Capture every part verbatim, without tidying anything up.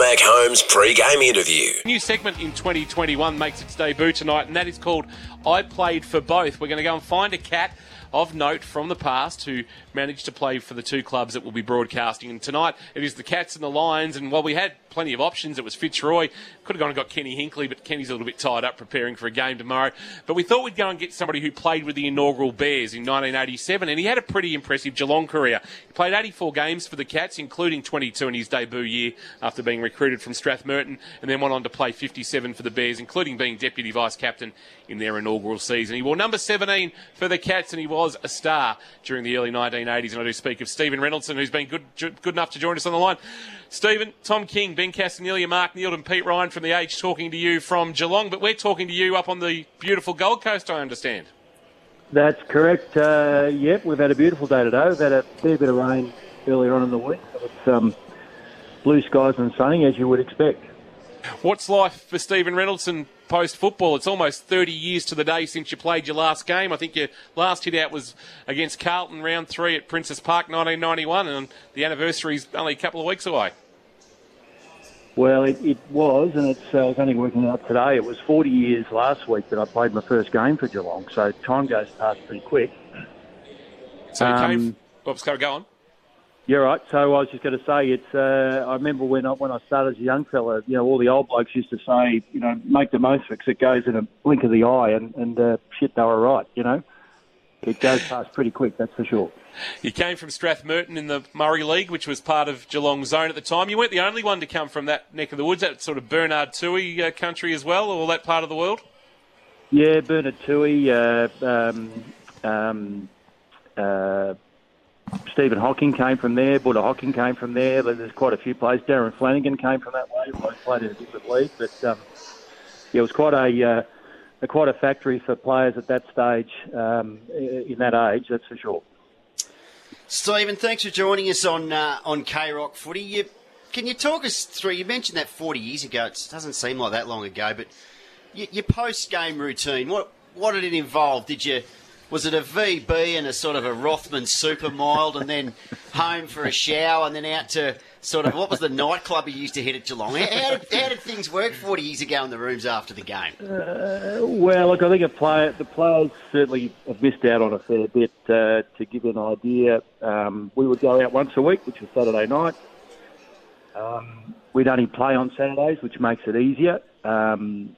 Mac Holmes pre-game interview. New segment in twenty twenty-one makes its debut tonight, and that is called I Played for Both. We're going to go and find a cat of note from the past who managed to play for the two clubs that will be broadcasting. And tonight it is the Cats and the Lions, and while we had plenty of options, it was Fitzroy. Could have gone and got Kenny Hinkley, but Kenny's a little bit tied up preparing for a game tomorrow. But we thought we'd go and get somebody who played with the inaugural Bears in nineteen eighty-seven, and he had a pretty impressive Geelong career. He played eighty-four games for the Cats, including twenty-two in his debut year after being recruited from Strathmerton, and then went on to play fifty-seven for the Bears, including being deputy vice-captain in their inaugural season. He wore number seventeen for the Cats, and he was a star during the early nineteen eighties. And I do speak of Stephen Reynolds, who's been good good enough to join us on the line. Stephen, Tom King, Ben Castanelia, Mark Neeld and Pete Ryan from The Age talking to you from Geelong, but we're talking to you up on the beautiful Gold Coast, I understand. That's correct. Uh, yep, we've had a beautiful day today. We've had a fair bit of rain earlier on in the week. It's um, blue skies and sunny, as you would expect. What's life for Stephen Reynolds post-football? It's almost thirty years to the day since you played your last game. I think your last hit out was against Carlton, round three at Princess Park, nineteen ninety-one, and the anniversary's only a couple of weeks away. Well, it, it was, and it's, uh, I was only working out today. It was forty years last week that I played my first game for Geelong, so time goes past pretty quick. So you um, came... Oops, got to go on. You're right. So I was just going to say, it's. Uh, I remember when I, when I started as a young fella, you know, all the old blokes used to say, you know, make the most of it because it goes in a blink of the eye, and, and uh, shit, they were right, you know. It goes past pretty quick, that's for sure. You came from Strathmerton in the Murray League, which was part of Geelong's zone at the time. You weren't the only one to come from that neck of the woods, that sort of Bernard Toohey uh, country as well, or that part of the world? Yeah, Bernard Toohey, uh, um, um, uh, Stephen Hocking came from there, Buddha Hocking came from there. There's quite a few players. Darren Flanagan came from that way. Well, he played in a different league, but um, yeah, it was quite a, uh, a quite a factory for players at that stage, um, in that age. That's for sure. Stephen, thanks for joining us on uh, on K-Rock Footy. You, can you talk us through? You mentioned that forty years ago. It doesn't seem like that long ago, but your, your post-game routine. What what did it involve? Did you Was it a V B and a sort of a Rothman super mild and then home for a shower and then out to sort of, what was the nightclub you used to hit at Geelong? How, how, did, how did things work forty years ago in the rooms after the game? Uh, well, look, I think a player, the players certainly have missed out on a fair bit. Uh, to give you an idea, um, we would go out once a week, which was Saturday night. Um, we'd only play on Saturdays, which makes it easier. Um,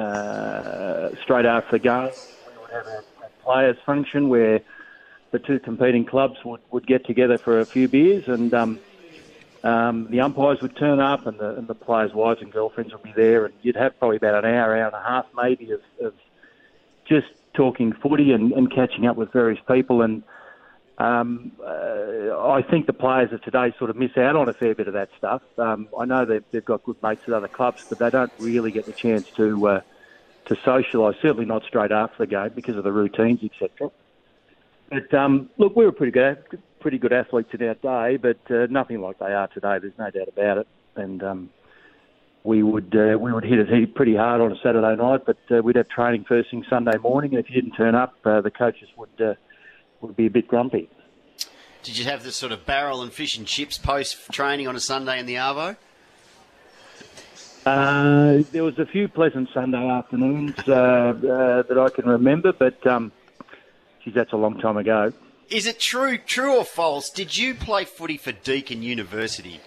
uh, straight after the game, we would have a players' function where the two competing clubs would, would get together for a few beers, and um, um, the umpires would turn up, and the, and the players' wives and girlfriends would be there, and you'd have probably about an hour, hour and a half maybe of, of just talking footy and, and catching up with various people. And um, uh, I think the players of today sort of miss out on a fair bit of that stuff. Um, I know they've, they've got good mates at other clubs, but they don't really get the chance to uh, to socialise, certainly not straight after the game because of the routines, et cetera. But um, look, we were pretty good, pretty good athletes in our day, but uh, nothing like they are today. There's no doubt about it. And um, we would uh, we would hit it pretty hard on a Saturday night, but uh, we'd have training first thing Sunday morning, and if you didn't turn up, uh, the coaches would uh, would be a bit grumpy. Did you have this sort of barrel and fish and chips post training on a Sunday in the Arvo? Uh, there was a few pleasant Sunday afternoons uh, uh, that I can remember, but um, geez, that's a long time ago. Is it true, true or false? Did you play footy for Deakin University?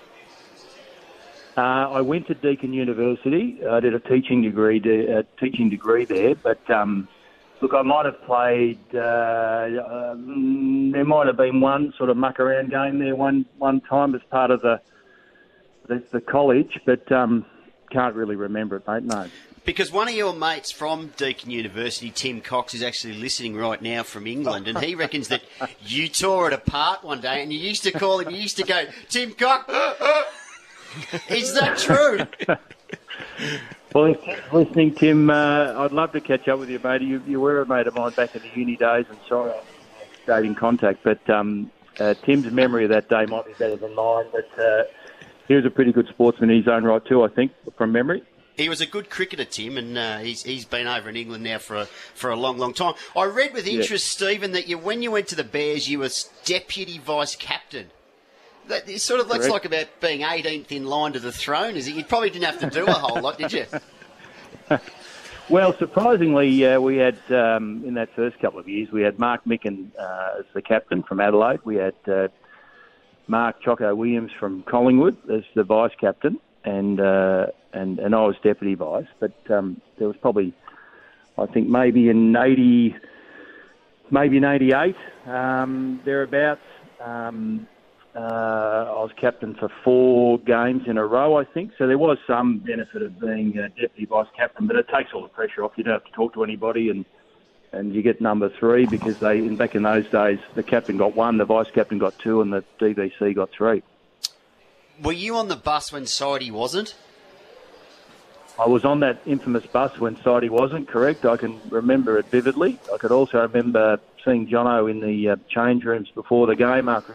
Uh, I went to Deakin University. I did a teaching degree, de- a teaching degree there, but um, look, I might have played. Uh, um, there might have been one sort of muck around game there one one time as part of the. The, the college, but um, can't really remember it, mate, no. Because one of your mates from Deakin University, Tim Cox, is actually listening right now from England, and he reckons that you tore it apart one day, and you used to call him, you used to go, Tim Cox, is that true? Well, if Tim's listening, Tim, uh, I'd love to catch up with you, mate. You, you were a mate of mine back in the uni days, and sorry I stayed in contact, but um, uh, Tim's memory of that day might be better than mine, but... Uh, He was a pretty good sportsman in his own right too, I think, from memory. He was a good cricketer, Tim, and uh, he's he's been over in England now for a, for a long, long time. I read with interest, yeah. Stephen, that you when you went to the Bears, you were deputy vice captain. That it sort of looks Correct. like about being eighteenth in line to the throne, is it? You probably didn't have to do a whole lot, did you? Well, surprisingly, uh, we had, um, in that first couple of years, we had Mark Micken uh, as the captain from Adelaide. We had uh, Mark Choco Williams from Collingwood as the vice captain, and uh, and, and I was deputy vice. But um, there was probably, I think, maybe in eighty, maybe in eighty-eight, um, thereabouts, um, Uh, I was captain for four games in a row, I think. So there was some benefit of being a deputy vice captain, but it takes all the pressure off. You don't have to talk to anybody, and and you get number three because they in, back in those days the captain got one, the vice captain got two, and the D V C got three. Were you on the bus when Sidey wasn't? I was on that infamous bus when Sidey wasn't, correct. I can remember it vividly. I could also remember seeing Jono in the uh, change rooms before the game after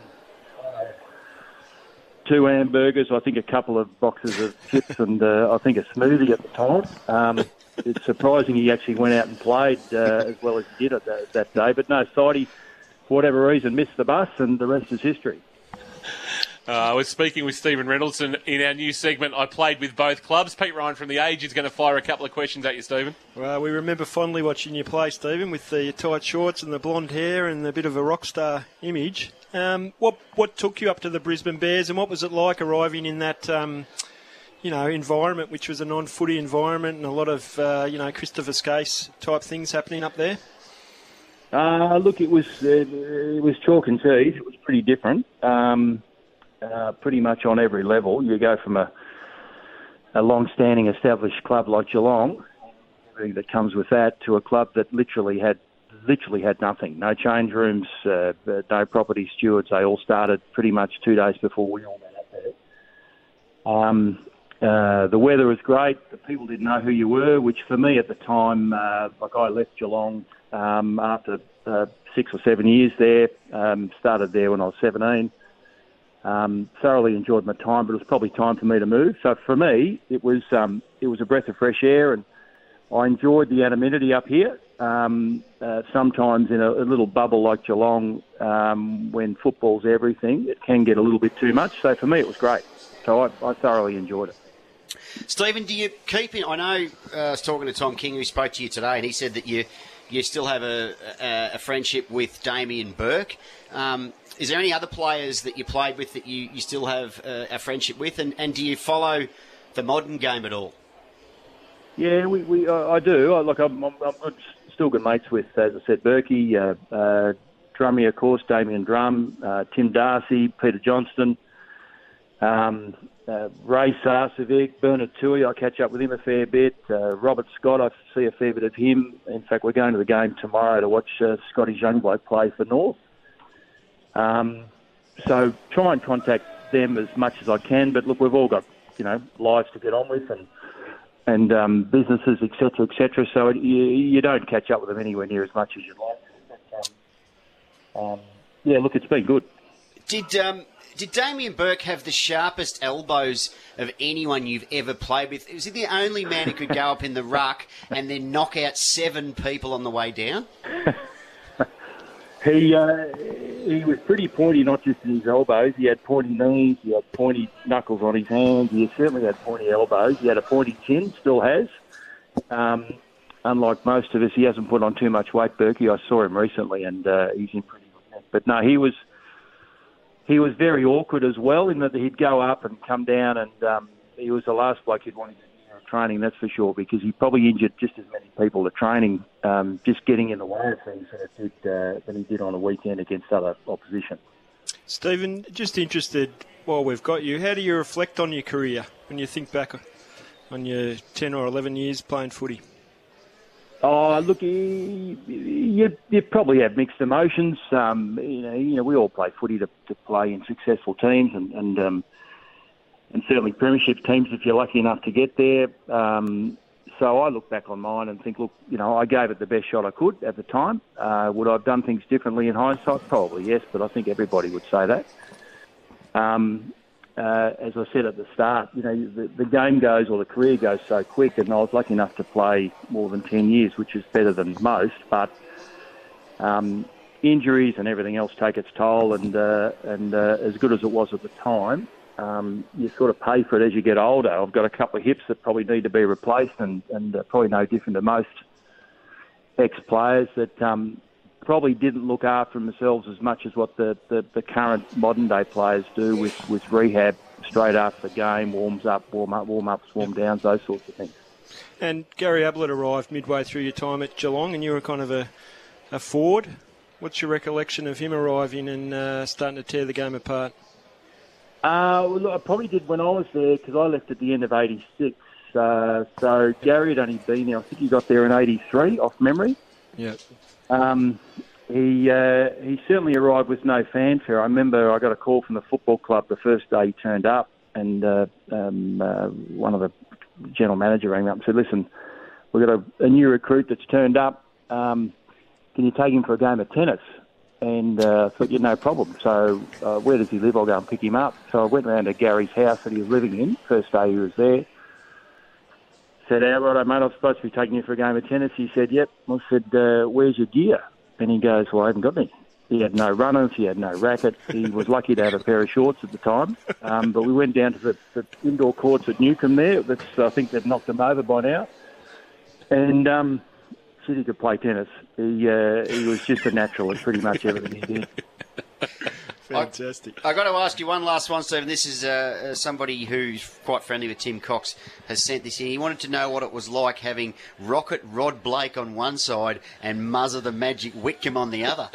two hamburgers, I think a couple of boxes of chips, and uh, I think a smoothie at the time. Um, it's surprising he actually went out and played uh, as well as he did at that, that day. But no, Sidey, for whatever reason, missed the bus, and the rest is history. Uh, we're speaking with Stephen Reynolds in, in our new segment, I Played With Both Clubs. Pete Ryan from The Age is going to fire a couple of questions at you, Stephen. Well, we remember fondly watching you play, Stephen, with the tight shorts and the blonde hair and a bit of a rock star image. Um, what what took you up to the Brisbane Bears, and what was it like arriving in that, um, you know, environment, which was a non-footy environment and a lot of, uh, you know, Christopher Skase type things happening up there? Uh, look, it was uh, it was chalk and cheese. It was pretty different. Um, uh, pretty much on every level. You go from a a long-standing established club like Geelong, everything that comes with that, to a club that literally had literally had nothing. No change rooms, uh, no property stewards. They all started pretty much two days before we all got up there. Um, uh, the weather was great. The people didn't know who you were, which for me at the time, uh, like I left Geelong um, after uh, six or seven years there, um, started there when I was seventeen. Um, thoroughly enjoyed my time, but it was probably time for me to move. So for me, it was um, it was a breath of fresh air, and I enjoyed the anonymity up here. Um, uh, sometimes in a, a little bubble like Geelong, um, when football's everything, it can get a little bit too much. So for me, it was great. So I, I thoroughly enjoyed it. Stephen, do you keep in... I know uh, I was talking to Tom King, who spoke to you today, and he said that you you still have a, a, a friendship with Damien Burke. Um, is there any other players that you played with that you, you still have a, a friendship with? And, and do you follow the modern game at all? Yeah, we, we uh, I do. I, like I'm, I'm, I'm still good mates with, as I said, Berkey, uh, uh, Drummy, of course, Damien Drum, uh, Tim Darcy, Peter Johnston, um, uh, Ray Sarcevic, Bernard Tui. I catch up with him a fair bit. Uh, Robert Scott, I see a fair bit of him. In fact, we're going to the game tomorrow to watch uh, Scotty's young bloke play for North. Um, so try and contact them as much as I can. But look, we've all got, you know, lives to get on with, and and um, businesses, et cetera, et cetera. So it, you, you don't catch up with them anywhere near as much as you'd like. But, um, um, yeah, look, it's been good. Did um, did Damien Burke have the sharpest elbows of anyone you've ever played with? Was he the only man who could go up in the ruck and then knock out seven people on the way down? He uh, he was pretty pointy, not just in his elbows. He had pointy knees, he had pointy knuckles on his hands, he certainly had pointy elbows. He had a pointy chin, still has. Um, unlike most of us, he hasn't put on too much weight, Berkey. I saw him recently, and uh, he's in pretty good shape. But no, he was he was very awkward as well, in that he'd go up and come down, and um, he was the last bloke you'd want to do training, that's for sure, because he probably injured just as many people at training, um, just getting in the way of things than, it did, uh, than he did on a weekend against other opposition. Stephen, just interested, while we've got you, how do you reflect on your career when you think back on your ten or eleven years playing footy? Oh, look, you, you, you probably have mixed emotions. Um, you know, you know, we all play footy to, to play in successful teams, and, and um, and certainly premiership teams if you're lucky enough to get there. Um, so I look back on mine and think, look, you know, I gave it the best shot I could at the time. Uh, would I have done things differently in hindsight? Probably, yes, but I think everybody would say that. Um, uh, as I said at the start, you know, the, the game goes, or the career goes so quick, and I was lucky enough to play more than ten years, which is better than most, but um, injuries and everything else take its toll, and uh, and uh, as good as it was at the time, um, you sort of pay for it as you get older. I've got a couple of hips that probably need to be replaced, and, and uh, probably no different to most ex-players that um, probably didn't look after themselves as much as what the, the, the current modern-day players do with, with rehab straight after the game, warms up, warm up, warm-ups, warm-downs, those sorts of things. And Gary Ablett arrived midway through your time at Geelong, and you were kind of a, a forward. What's your recollection of him arriving and uh, starting to tear the game apart? Uh, well, look, I probably did when I was there, because I left at the end of eighty-six. Uh, so Gary had only been there, I think he got there in eighty-three, off memory. Yeah. Um, he uh, he certainly arrived with no fanfare. I remember I got a call from the football club the first day he turned up, and uh, um, uh, one of the general manager rang up and said, listen, we've got a, a new recruit that's turned up. Um, can you take him for a game of tennis? And uh, I thought, yeah, no problem. So uh, where does he live? I'll go and pick him up. So I went round to Gary's house that he was living in, first day he was there. Said, "All right, mate, I'm supposed to be taking you for a game of tennis." He said, "Yep." I said, uh, "Where's your gear?" And he goes, "Well, I haven't got any." He had no runners, he had no racket. He was lucky to have a pair of shorts at the time. Um, but we went down to the, the indoor courts at Newcombe there. That's, I think they've knocked them over by now. And um, said he could play tennis. He uh, he was just a natural at pretty much everything he did. Fantastic. I, I got to ask you one last one, Stephen. This is uh, somebody who's quite friendly with Tim Cox has sent this in. He wanted to know what it was like having Rocket Rod Blake on one side and Muzzer the Magic Whitcomb on the other.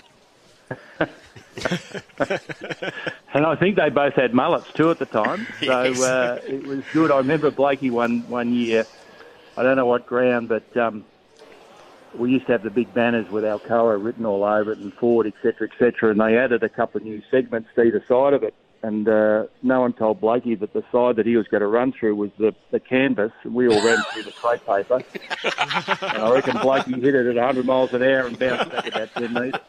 And I think they both had mullets too at the time, so Yes. uh, it was good. I remember Blakey one one year. I don't know what ground, but um, we used to have the big banners with Alcoa written all over it and Ford, et cetera, et cetera, and they added a couple of new segments to either side of it. And uh, no one told Blakey that the side that he was going to run through was the, the canvas, and we all ran through the crepe paper. And I reckon Blakey hit it at one hundred miles an hour and bounced back about ten metres.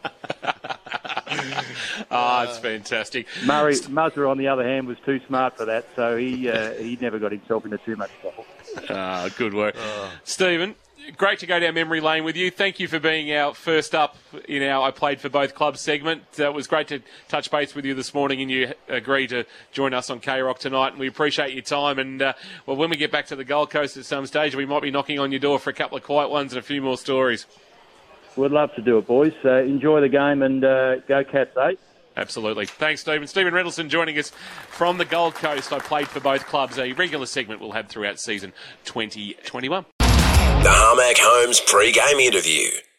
Ah, it's fantastic. Murray Muzzer, on the other hand, was too smart for that, so he uh, he never got himself into too much trouble. Ah, good work. Stephen, great to go down memory lane with you. Thank you for being our first up in our I Played for Both Clubs segment. Uh, it was great to touch base with you this morning, and you agreed to join us on K-Rock tonight, and we appreciate your time. And, uh, well, when we get back to the Gold Coast at some stage, we might be knocking on your door for a couple of quiet ones and a few more stories. We'd love to do it, boys. Uh, enjoy the game and uh, go Cats, eh? Absolutely. Thanks, Stephen. Stephen Rendleson joining us from the Gold Coast. I Played for Both Clubs, a regular segment we'll have throughout season twenty twenty-one. The Harmac Homes pre-game interview.